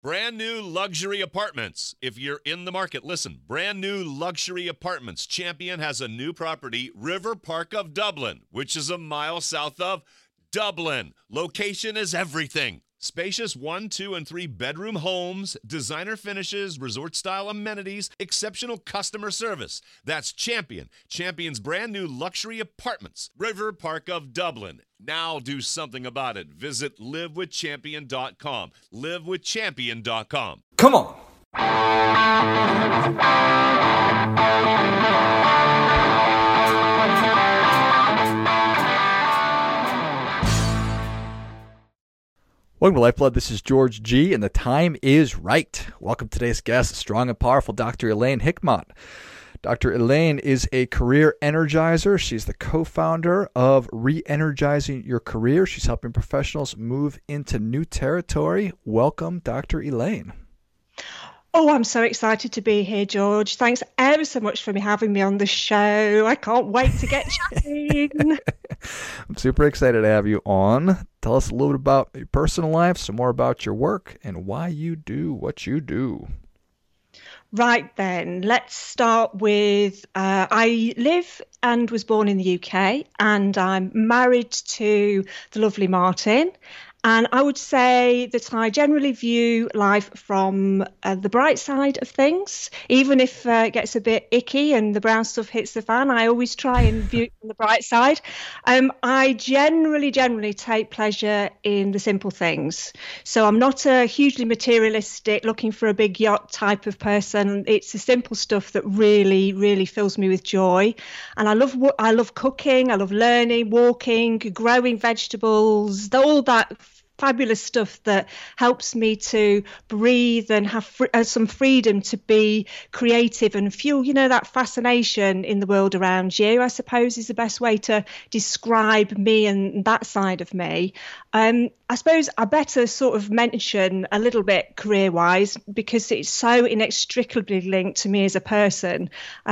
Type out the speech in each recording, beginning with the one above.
Brand new luxury apartments. If you're in the market, listen. Brand new luxury apartments. Champion has a new property, River Park of Dublin, which is a mile south of Dublin. Location is everything. Spacious 1, 2, and 3 bedroom homes, designer finishes, resort-style amenities, exceptional customer service. That's Champion. Champion's brand new luxury apartments, River Park of Dublin. Now do something about it. Visit livewithchampion.com. Livewithchampion.com. Come on. Welcome to Lifeblood. This is George G., and the time is right. Welcome to today's guest, strong and powerful Dr. Elaine Hickmott. Dr. Elaine is a career energizer. She's the co-founder of Re-Energizing Your Career. She's helping professionals move into new territory. Welcome, Dr. Elaine. Oh, I'm so excited to be here, George. Thanks ever so much for having me on the show. I can't wait to get chatting. I'm super excited to have you on. Tell us a little bit about your personal life, some more about your work, and why you do what you do. Right then, let's start with I live and was born in the UK, and I'm married to the lovely Martin. And I would say that I generally view life from the bright side of things. Even if it gets a bit icky and the brown stuff hits the fan, I always try and view it from the bright side. I generally take pleasure in the simple things. So I'm not a hugely materialistic, looking for a big yacht type of person. It's the simple stuff that really fills me with joy. And I love cooking, I love learning, walking, growing vegetables, all that fabulous stuff that helps me to breathe and have some freedom to be creative and fuel, that fascination in the world around you, I suppose, is the best way to describe me and that side of me. I suppose I better sort of mention a little bit career-wise because it's so inextricably linked to me as a person.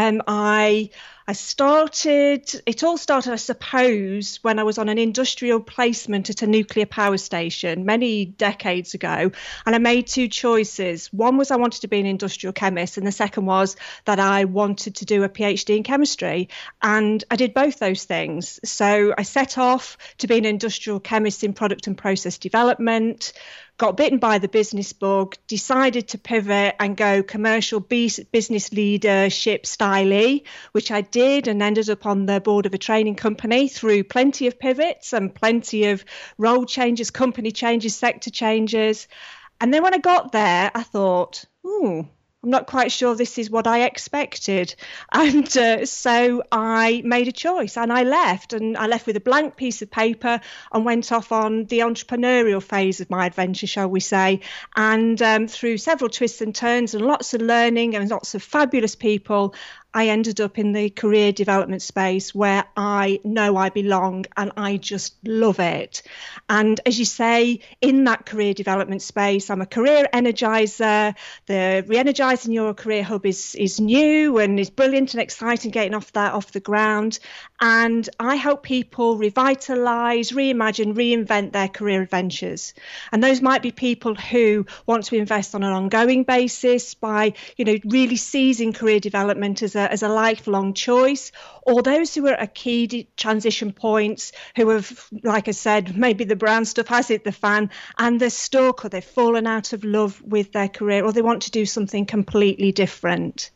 It all started, I suppose, when I was on an industrial placement at a nuclear power station many decades ago. And I made two choices. One was I wanted to be an industrial chemist, and the second was that I wanted to do a PhD in chemistry. And I did both those things. So I set off to be an industrial chemist in product and process development, got bitten by the business bug, decided to pivot and go commercial business leadership style, which I did, and ended up on the board of a training company through plenty of pivots and plenty of role changes, company changes, sector changes. And then when I got there, I thought, I'm not quite sure this is what I expected. And so I made a choice and I left with a blank piece of paper and went off on the entrepreneurial phase of my adventure, shall we say. And through several twists and turns and lots of learning and lots of fabulous people, I ended up in the career development space where I know I belong and I just love it. And as you say, in that career development space, I'm a career energizer. The Re-Energizing Your Career Hub is new and is brilliant and exciting, getting off the ground. And I help people revitalize, reimagine, reinvent their career adventures. And those might be people who want to invest on an ongoing basis by, really seizing career development as a lifelong choice, or those who are at key transition points who have, like I said, maybe the brown stuff has hit the fan and they're stuck or they've fallen out of love with their career or they want to do something completely different.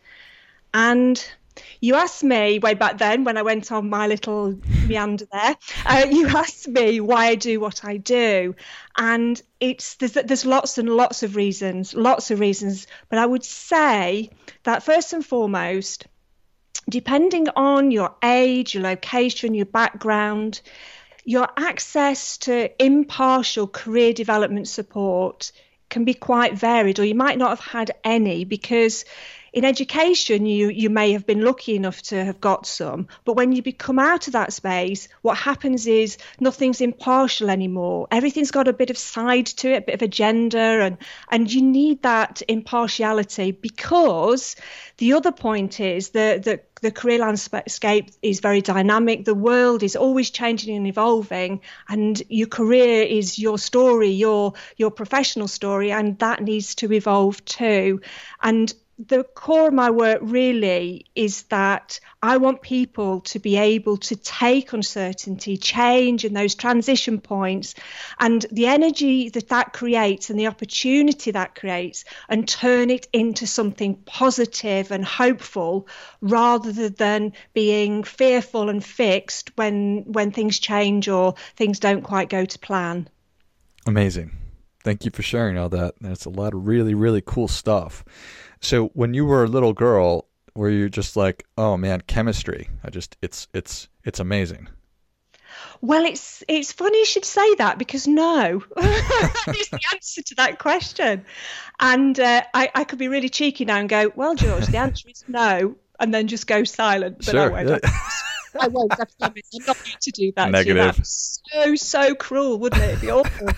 And you asked me way back then when I went on my little meander there, you asked me why I do what I do. And there's lots and lots of reasons. But I would say that first and foremost, depending on your age, your location, your background, your access to impartial career development support can be quite varied, or you might not have had any, because in education, you may have been lucky enough to have got some, but when you come out of that space, what happens is nothing's impartial anymore. Everything's got a bit of side to it, a bit of agenda, and you need that impartiality, because the other point is that the career landscape is very dynamic. The world is always changing and evolving, and your career is your story, your professional story, and that needs to evolve too. And the core of my work really is that I want people to be able to take uncertainty, change, and those transition points, and the energy that creates and the opportunity that creates, and turn it into something positive and hopeful, rather than being fearful and fixed when things change or things don't quite go to plan. Amazing. Thank you for sharing all that. That's a lot of really, really cool stuff. So when you were a little girl, were you just like, oh man, chemistry? It's amazing. Well, it's funny you should say that, because no, that is the answer to that question. And I could be really cheeky now and go, well, George, the answer is no, and then just go silent. But sure. I won't. I won't. I promise. I'm not going to do that. Negative. So cruel, wouldn't it? It'd be awful.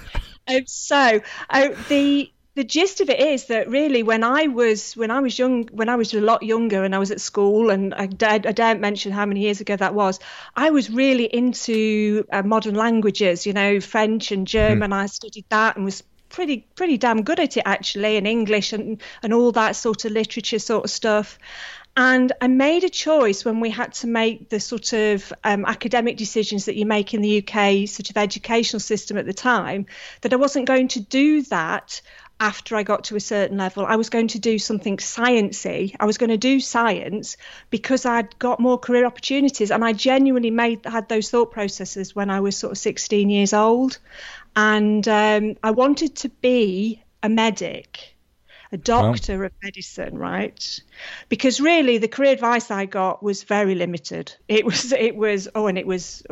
The gist of it is that really when I was a lot younger and I was at school, and I daren't mention how many years ago that was, I was really into modern languages, French and German. I studied that and was pretty damn good at it actually, and English and all that sort of literature sort of stuff. And I made a choice when we had to make the sort of academic decisions that you make in the UK sort of educational system at the time, that I wasn't going to do that after I got to a certain level. I was going to do something sciencey. I was going to do science because I'd got more career opportunities. And I genuinely had those thought processes when I was sort of 16 years old. And I wanted to be a medic, a doctor of medicine, right? Because really the career advice I got was very limited. It was slightly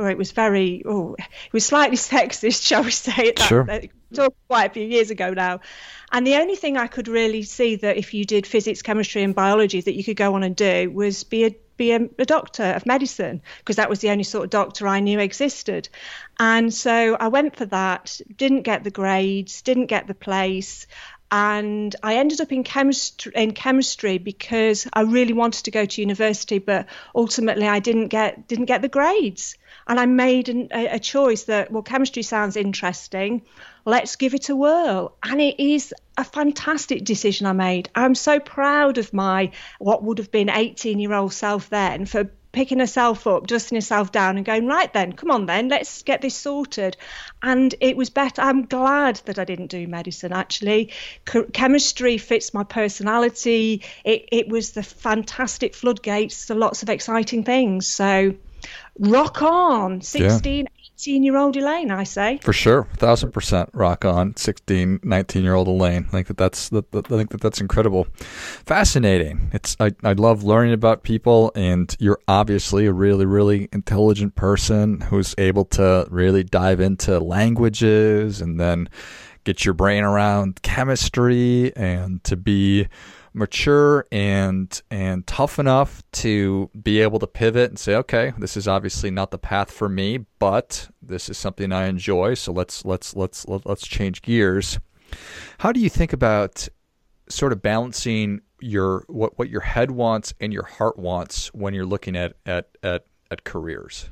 sexist, shall we say it? Sure. Talked quite a few years ago now. And the only thing I could really see that if you did physics, chemistry and biology that you could go on and do was be a doctor of medicine, because that was the only sort of doctor I knew existed. And so I went for that, didn't get the grades, didn't get the place. And I ended up in chemistry because I really wanted to go to university, but ultimately I didn't get the grades. And I made a choice that, well, chemistry sounds interesting. Let's give it a whirl. And it is a fantastic decision I made. I'm so proud of my what would have been 18-year-old self then for picking herself up, dusting herself down and going, right then, come on then, let's get this sorted. And it was better. I'm glad that I didn't do medicine, actually. Chemistry fits my personality. It was the fantastic floodgates to lots of exciting things. So rock on, 18-year-old Elaine, I say. For sure, 1,000% rock on, 16, 19-year-old Elaine. I think that's incredible, fascinating. I love learning about people, and you're obviously a really, really intelligent person who's able to really dive into languages and then get your brain around chemistry, and to be mature and tough enough to be able to pivot and say, okay, this is obviously not the path for me, but this is something I enjoy. So let's change gears. How do you think about sort of balancing what your head wants and your heart wants when you're looking at careers?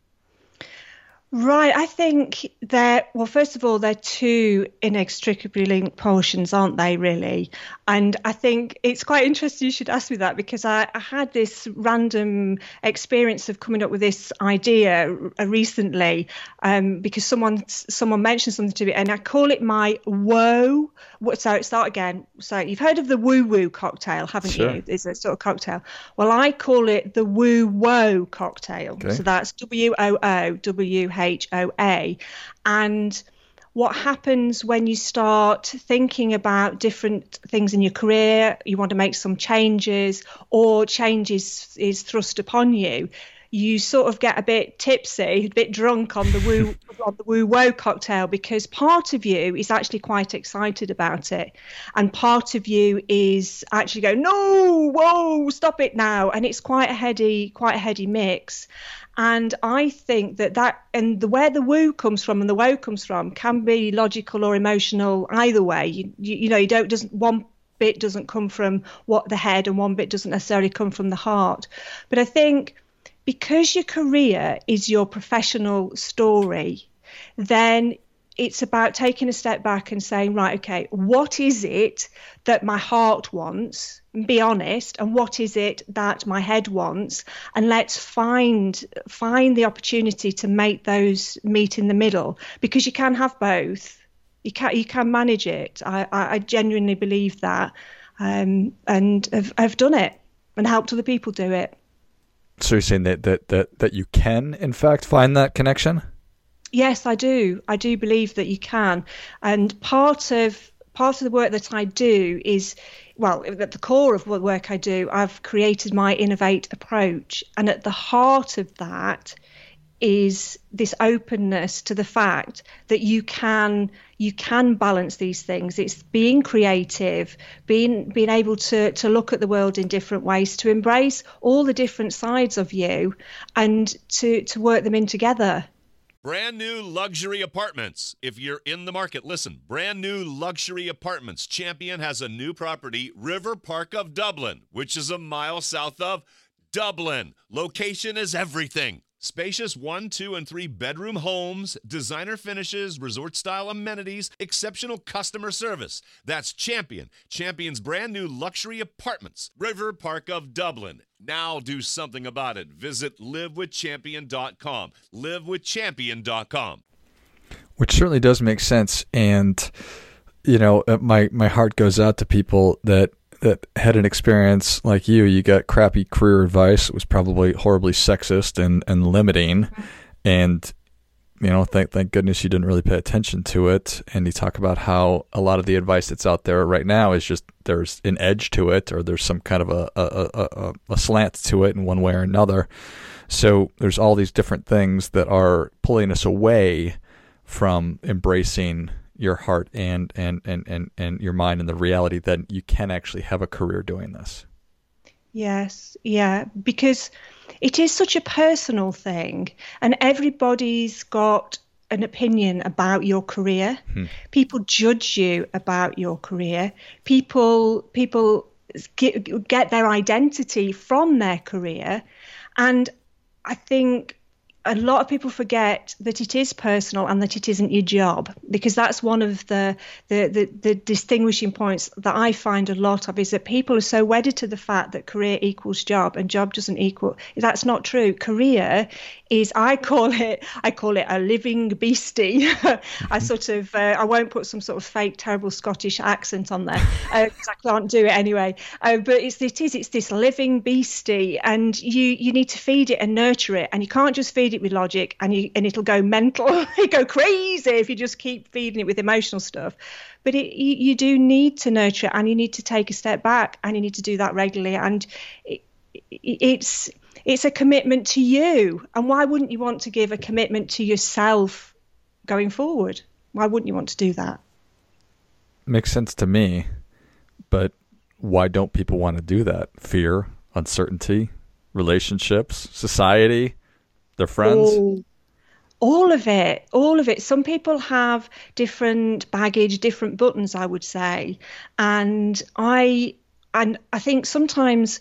Right. I think first of all, they're two inextricably linked portions, aren't they, really? And I think it's quite interesting you should ask me that, because I had this random experience of coming up with this idea recently, because someone mentioned something to me, and I call it my whoa. So start again. So you've heard of the woo-woo cocktail, haven't Sure. you? It's a sort of cocktail. Well, I call it the woo-woe cocktail. Okay. So that's WOOWHOA. And what happens when you start thinking about different things in your career, you want to make some changes, or changes is thrust upon you, you sort of get a bit tipsy, a bit drunk on the woo woe cocktail, because part of you is actually quite excited about it, and part of you is actually going, no, whoa, stop it now, and it's quite a heady mix. And I think that and where the woo comes from and the woe comes from can be logical or emotional either way. One bit doesn't come from the head and one bit doesn't necessarily come from the heart. But I think because your career is your professional story, then it's about taking a step back and saying, right, okay, what is it that my heart wants? Be honest. And what is it that my head wants? And let's find the opportunity to make those meet in the middle, because you can have both. You can manage it. I genuinely believe that, and I've done it and helped other people do it. So you're saying that you can, in fact, find that connection? Yes, I do. I do believe that you can. And part of the work that I do is, well, at the core of what work I do, I've created my Innovate approach. And at the heart of that is this openness to the fact that you can balance these things. It's being creative, being able to look at the world in different ways, to embrace all the different sides of you and to work them in together. Brand new luxury apartments. If you're in the market, listen. Brand new luxury apartments. Champion has a new property, River Park of Dublin, which is a mile south of Dublin. Location is everything. Spacious 1, 2, and 3 bedroom homes, designer finishes, resort-style amenities, exceptional customer service. That's Champion. Champion's brand new luxury apartments, River Park of Dublin. Now do something about it. Visit livewithchampion.com. livewithchampion.com. Which certainly does make sense. And, my heart goes out to people that had an experience like you. You got crappy career advice. It was probably horribly sexist and limiting. And, thank goodness you didn't really pay attention to it. And you talk about how a lot of the advice that's out there right now is just there's an edge to it, or there's some kind of a slant to it in one way or another. So there's all these different things that are pulling us away from embracing your heart and your mind and the reality that you can actually have a career doing this. Yes, yeah, because it is such a personal thing, and everybody's got an opinion about your career. People judge you about your career. People get their identity from their career, and I think a lot of people forget that it is personal and that it isn't your job, because that's one of the distinguishing points that I find a lot of, is that people are so wedded to the fact that career equals job and job doesn't equal. That's not true. Career is, I call it a living beastie. I won't put some sort of fake terrible Scottish accent on there because I can't do it anyway. But it's this living beastie, and you need to feed it and nurture it, and you can't just feed it with logic and it'll go mental. You go crazy if you just keep feeding it with emotional stuff. But you do need to nurture it, and you need to take a step back, and you need to do that regularly. And it's a commitment to you. And why wouldn't you want to give a commitment to yourself going forward? Why wouldn't you want to do that? Makes sense to me, but why don't people want to do that? Fear, uncertainty, relationships, society, their friends? All of it. Some people have different baggage, different buttons, I would say. And I think sometimes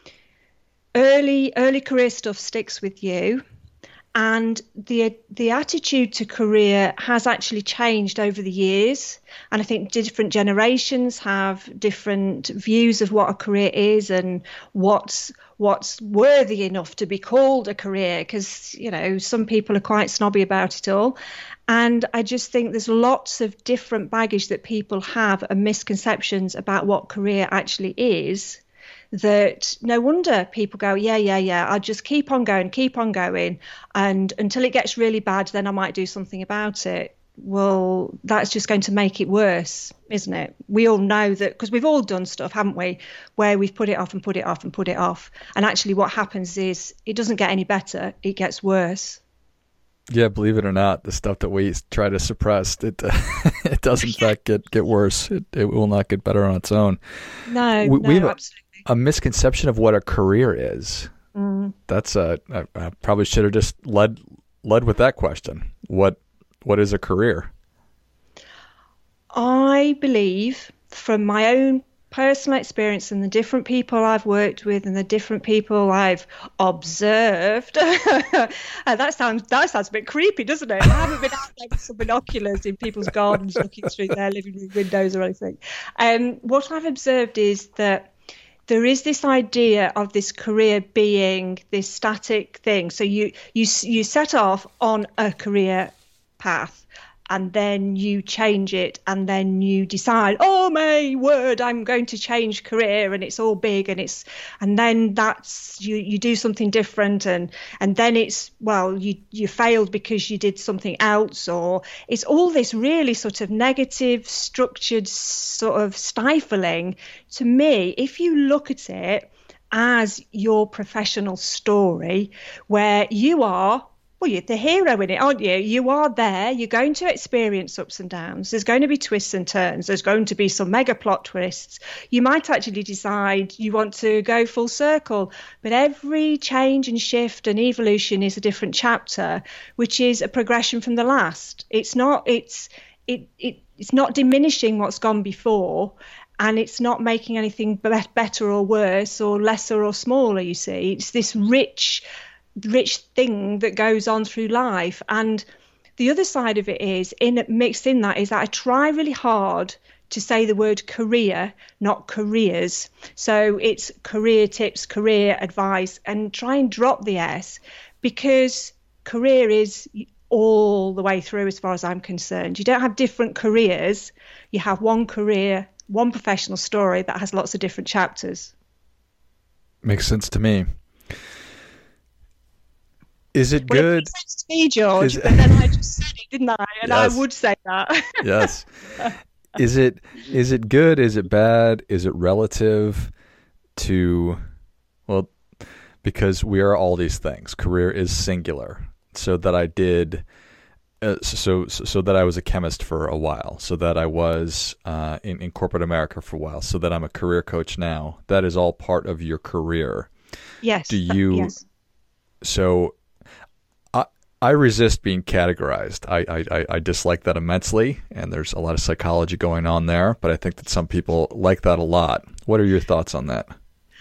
early career stuff sticks with you, and the attitude to career has actually changed over the years. And I think different generations have different views of what a career is and what's worthy enough to be called a career, because some people are quite snobby about it all. And I just think there's lots of different baggage that people have and misconceptions about what career actually is, that no wonder people go, yeah, I'll just keep on going, and until it gets really bad, then I might do something about it. well, that's just going to make it worse, isn't it? We all know that, because we've all done stuff, haven't we, where we've put it off and put it off and put it off. And actually what happens is it doesn't get any better, it gets worse. Yeah, believe it or not, the stuff that we try to suppress, it does in fact get worse. It will not get better on its own. No, we have absolutely. a misconception of what a career is. That's I probably should have just led with that question. What is a career? I believe, from my own personal experience and the different people I've worked with and the different people I've observed, that sounds a bit creepy, doesn't it? I haven't been out there with some binoculars in people's gardens looking through their living room windows or anything. What I've observed is that there is this idea of this career being this static thing. So you set off on a career path, and then you change it, and then you decide, oh my word, I'm going to change career, and it's all big, and then that's you do something different, and then it's, well, you failed because you did something else, or it's all this really sort of negative, structured, sort of stifling. To me, if you look at it as your professional story, where you are, well, you're the hero in it, aren't you? You are there. You're going to experience ups and downs. There's going to be twists and turns. There's going to be some mega plot twists. You might actually decide you want to go full circle. But every change and shift and evolution is a different chapter, which is a progression from the last. It's not diminishing what's gone before, and it's not making anything better or worse or lesser or smaller, you see. It's this rich thing that goes on through life. And the other side of it is, mixed in that, is that I try really hard to say the word career, not careers. So it's career tips, career advice, and try and drop the S, because career is all the way through as far as I'm concerned. You don't have different careers. You have one career, one professional story that has lots of different chapters. Makes sense to me. Is it good? It makes sense to me, George, but then I just said it, didn't I? And yes. I would say that. Yes. Is it good? Is it bad? Is it relative to, well, because we are all these things. Career is singular. So that I did, so that I was a chemist for a while, so that I was in corporate America for a while, so that I'm a career coach now. That is all part of your career. Yes. Do you? Yes. So I resist being categorized. I dislike that immensely, and there's a lot of psychology going on there, but I think that some people like that a lot. What are your thoughts on that?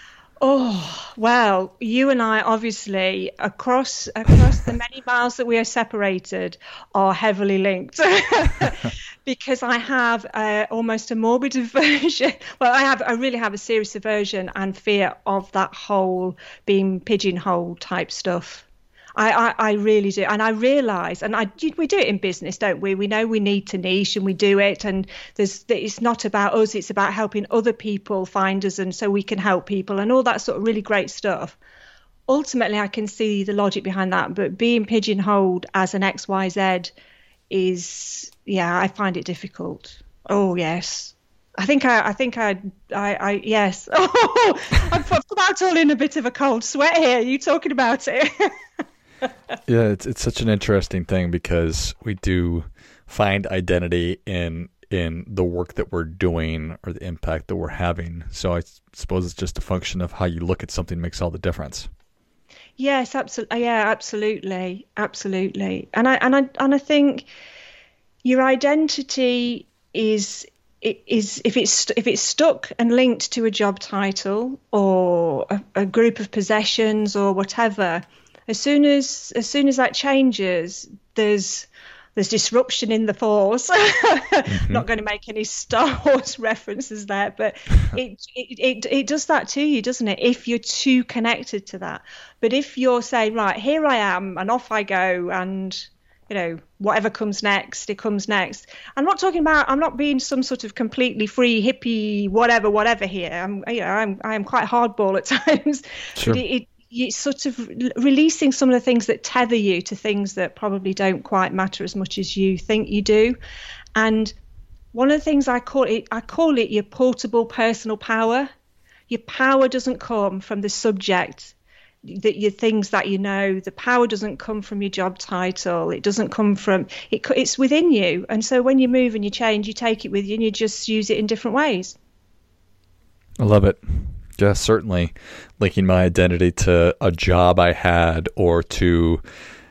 Oh, well, you and I, obviously, across the many miles that we are separated, are heavily linked. Because I have almost a morbid aversion. Well, I really have a serious aversion and fear of that whole being pigeonhole type stuff. I really do. And I realise, and we do it in business, don't we? We know we need to niche, and we do it. And it's not about us, it's about helping other people find us, and so we can help people and all that sort of really great stuff. Ultimately, I can see the logic behind that. But being pigeonholed as an XYZ is, I find it difficult. Oh, yes. I think yes. Oh, I've come out all in a bit of a cold sweat here. You talking about it? Yeah, it's such an interesting thing, because we do find identity in the work that we're doing or the impact that we're having. So I suppose it's just a function of how you look at something makes all the difference. Yes, absolutely. Yeah, absolutely. And I think your identity is if it's stuck and linked to a job title or a group of possessions or whatever. As soon as that changes, there's disruption in the force. Mm-hmm. Not going to make any Star Wars references there, but it does that to you, doesn't it? If you're too connected to that. But if you're saying, right, here I am, and off I go, and whatever comes next, it comes next. I'm not being some sort of completely free hippie, whatever here. I am quite hardball at times. Sure. But you sort of releasing some of the things that tether you to things that probably don't quite matter as much as you think you do. And one of the things I call it your portable personal power. Your power doesn't come from the subject, that your things that you know. The power doesn't come from your job title. It doesn't come from it. It's within you. And so when you move and you change, you take it with you and you just use it in different ways. I love it. Yeah, certainly linking my identity to a job I had or to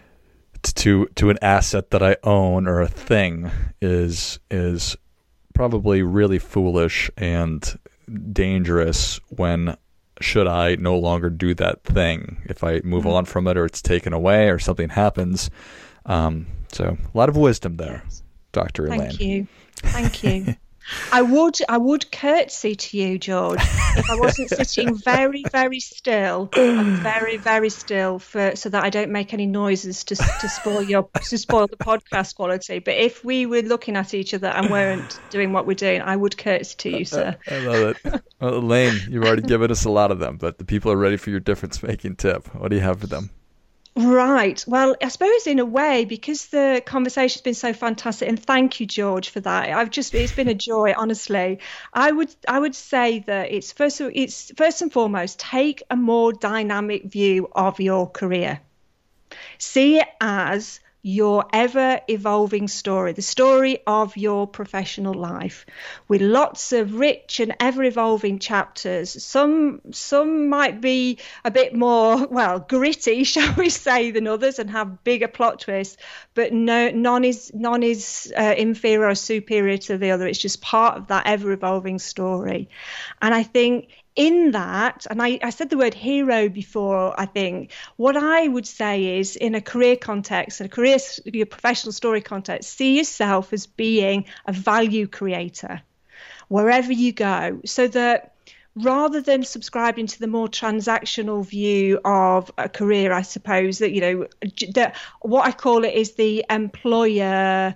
an asset that I own or a thing is probably really foolish and dangerous when should I no longer do that thing if I move on from it or it's taken away or something happens. So a lot of wisdom there, Dr. Elaine. Thank you. I would curtsy to you, George, if I wasn't sitting very, very still and very, very still so that I don't make any noises to spoil the podcast quality. But if we were looking at each other and weren't doing what we're doing, I would curtsy to you, sir. I love it. Well, Elaine, you've already given us a lot of them, but the people are ready for your difference-making tip. What do you have for them? Right. Well, I suppose in a way, because the conversation's been so fantastic, and thank you, George, for that. It's been a joy, honestly. I would say that it's first and foremost, take a more dynamic view of your career. See it as your ever-evolving story, the story of your professional life, with lots of rich and ever-evolving chapters. Some might be a bit more, gritty, shall we say, than others and have bigger plot twists, but none is inferior or superior to the other. It's just part of that ever-evolving story. And I think in that, and I said the word hero before, I think, what I would say is in a career context, your professional story context, see yourself as being a value creator wherever you go, so that rather than subscribing to the more transactional view of a career, I suppose that, what I call it is the employer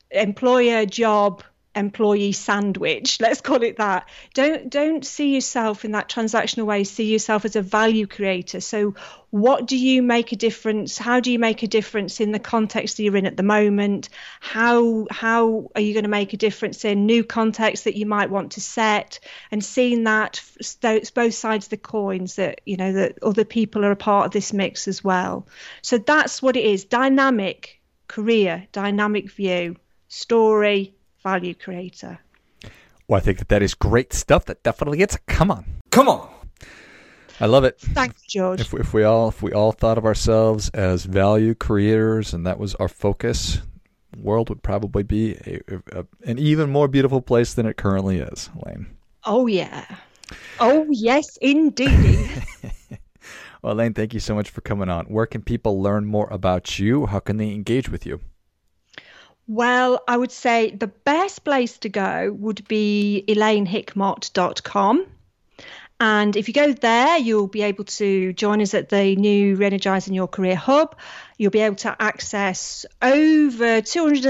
job employee sandwich, let's call it that. Don't see yourself in that transactional way. See yourself as a value creator. So what do you make a difference? How do you make a difference in the context that you're in at the moment? How are you going to make a difference in new contexts that you might want to set? And seeing that it's both sides of the coins, that that other people are a part of this mix as well. So that's what it is: dynamic career, dynamic view, story, value creator. Well, I think that is great stuff. That definitely gets a come on. I love it. Thanks, George. If we all thought of ourselves as value creators and that was our focus, the world would probably be an even more beautiful place than it currently is, Elaine. Oh yeah. Oh yes, indeed. Well, Elaine, thank you so much for coming on. Where can people learn more about you? How can they engage with you? Well, I would say the best place to go would be elainehickmott.com. And if you go there, you'll be able to join us at the new Re-Energizing Your Career Hub. You'll be able to access over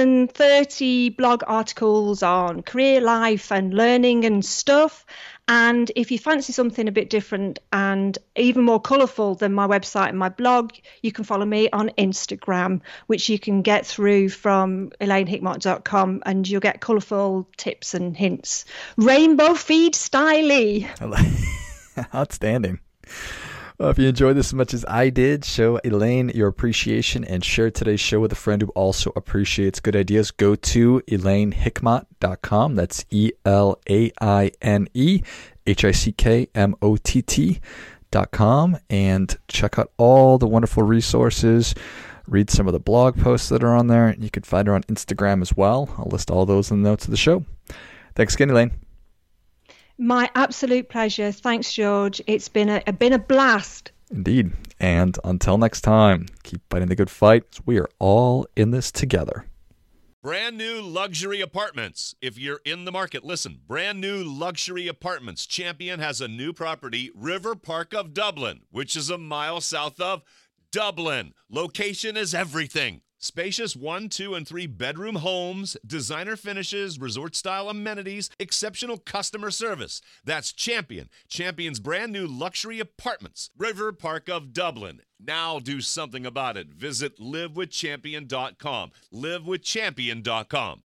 230 blog articles on career life and learning and stuff. And if you fancy something a bit different and even more colourful than my website and my blog, you can follow me on Instagram, which you can get through from elainehickmott.com, and you'll get colourful tips and hints. Rainbow feed styly. Outstanding. Well, if you enjoyed this as much as I did, show Elaine your appreciation and share today's show with a friend who also appreciates good ideas. Go to elainehickmott.com. That's ELAINEHICKMOTT.com, and check out all the wonderful resources. Read some of the blog posts that are on there. You can find her on Instagram as well. I'll list all those in the notes of the show. Thanks again, Elaine. My absolute pleasure. Thanks, George. It's been a blast. Indeed. And until next time, keep fighting the good fight. We are all in this together. Brand new luxury apartments. If you're in the market, listen. Brand new luxury apartments. Champion has a new property, River Park of Dublin, which is a mile south of Dublin. Location is everything. Spacious 1, 2, and 3 bedroom homes, designer finishes, resort-style amenities, exceptional customer service. That's Champion. Champion's brand new luxury apartments. River Park of Dublin. Now do something about it. Visit livewithchampion.com. livewithchampion.com.